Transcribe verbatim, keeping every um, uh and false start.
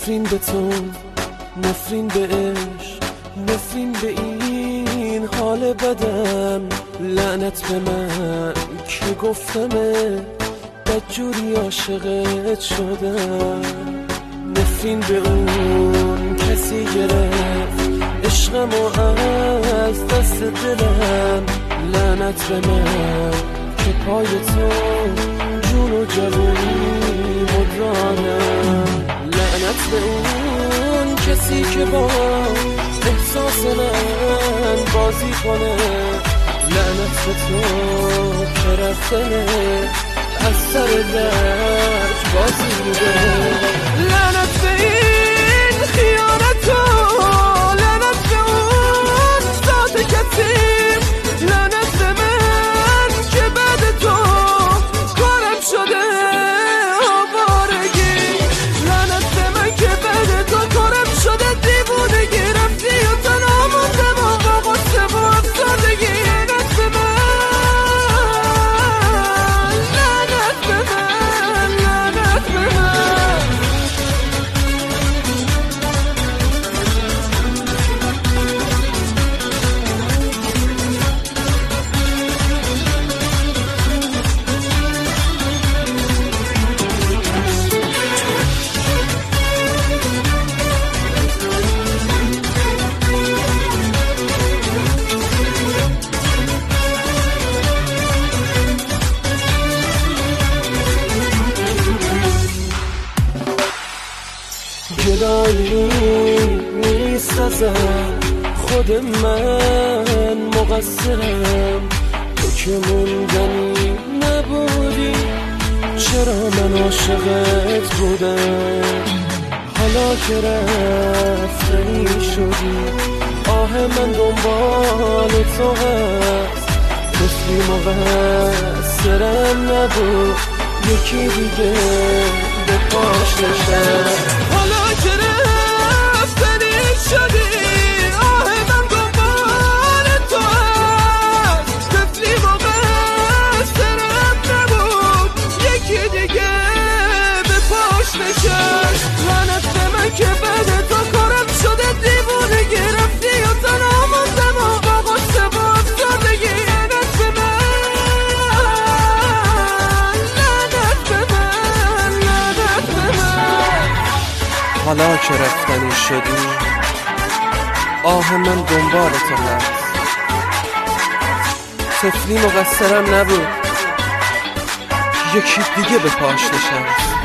نفرین به تو، نفرین به عشق، نفرین به این حال بدم. لعنت به من که گفتمه بدجوری عاشقت شدم. نفرین به اون کسی گرفت عشقمو از دست دلم. لعنت به من که پای تو جون و جوونی مدرانم. لعنت به اون کسی که با احساس من بازی کنه. لعنت به تو که رفتنه از سر درج بازی بوده. لعنت به این خیانتو، لعنت به اون ذات کتیم. لعنت به من که بعد تو کارم شده آوارگی. لعنت به من که بعد تو کارم شده دیوونگی. رفتی و تنها موندم و با غصه و افسردگی. لعنت به من، لعنت به من، لعنت به من. جدایی نیست ازم، خود من مقصرم. تو که موندنی نبودی، چرا من عاشقت بودم؟ حالا که رفتنی شدی، آه من دنبال تو هست. مثلی مقصرم نبود، یکی دیگه به پاش نشست. حالا که رفتنی شدی، آه من دنبال تو هست. طفلی مقصرم نبود، یکی دیگه به پاش نشست. لعنت به من که بعد تو کارم شده دیوونگی. رفتی و تنها موندم و با غصه و افسردگی. لعنت به من، لعنت به من، لعنت به من. حالا که رفتنی شدی، آه من دنبال تو هست. طفلی مقصرم نبود، یکی دیگه به پاش نشست.